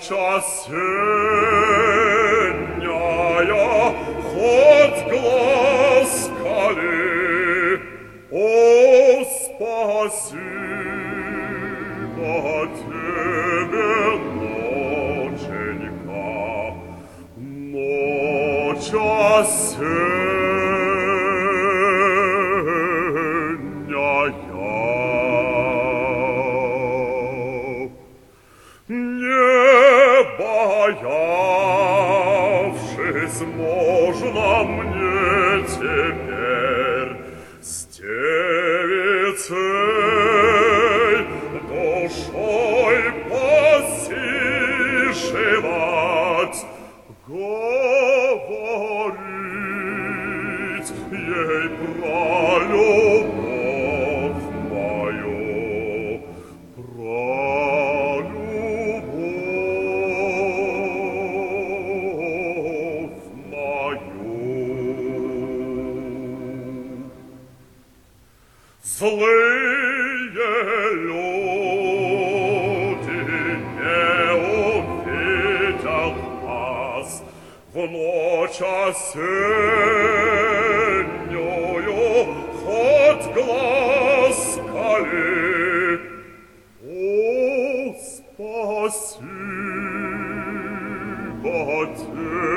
Ночь осенняя, хоть глаз кали, о, спасибо тебе, ноченька, ночь осенняя. Не боявшись, можно мне теперь с девицей душой посиживать, говорить ей про любовь мою, про любовь мою. Злые люди не увидят нас в ночь осеннюю, хоть глаз кали. О, спасибо тебе,